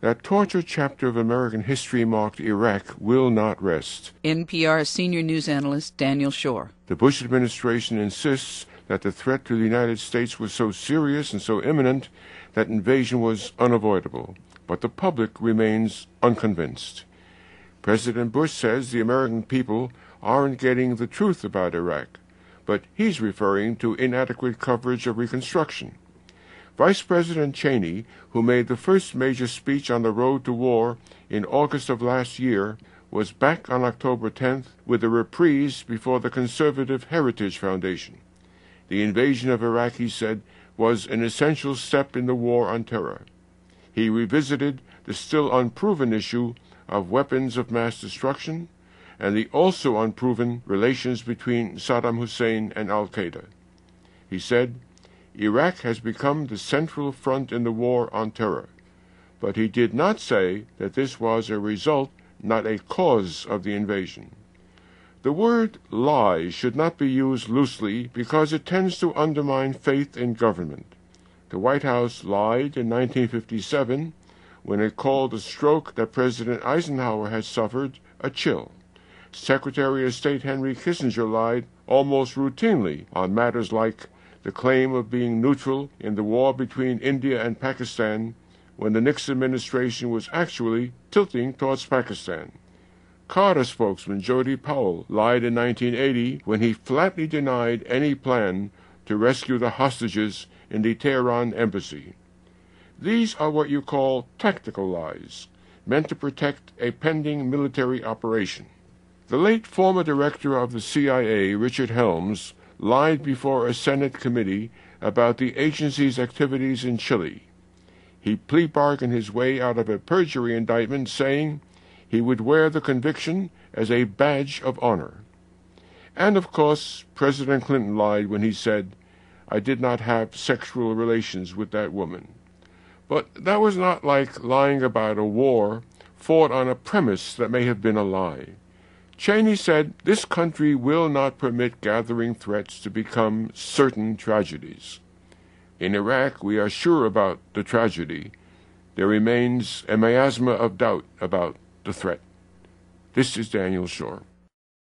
That tortured chapter of American history marked Iraq will not rest. NPR senior news analyst Daniel Shore. The Bush administration insists that the threat to the United States was so serious and so imminent that invasion was unavoidable, but the public remains unconvinced. President Bush says the American people aren't getting the truth about Iraq, but he's referring to inadequate coverage of Reconstruction. Vice President Cheney, who made the first major speech on the road to war in August of last year, was back on October 10th with a reprise before the conservative Heritage Foundation. The invasion of Iraq, he said, was an essential step in the war on terror. He revisited the still unproven issue of weapons of mass destruction and the also unproven relations between Saddam Hussein and al-Qaeda. He said, Iraq has become the central front in the war on terror, but he did not say that this was a result, not a cause of the invasion. The word lie should not be used loosely because it tends to undermine faith in government. The White House lied in 1957 when it called the stroke that President Eisenhower had suffered a chill. Secretary of State Henry Kissinger lied almost routinely on matters like the claim of being neutral in the war between India and Pakistan when the Nixon administration was actually tilting towards Pakistan. Carter spokesman Jody Powell lied in 1980 when he flatly denied any plan to rescue the hostages in the Tehran embassy. These are what you call tactical lies, meant to protect a pending military operation. The late former director of the CIA, Richard Helms, lied before a Senate committee about the agency's activities in Chile. He plea bargained his way out of a perjury indictment, saying he would wear the conviction as a badge of honor. And, of course, President Clinton lied when he said, I did not have sexual relations with that woman. But that was not like lying about a war fought on a premise that may have been a lie. Cheney said, this country will not permit gathering threats to become certain tragedies. In Iraq, we are sure about the tragedy. There remains a miasma of doubt about the threat. This is Daniel Shore.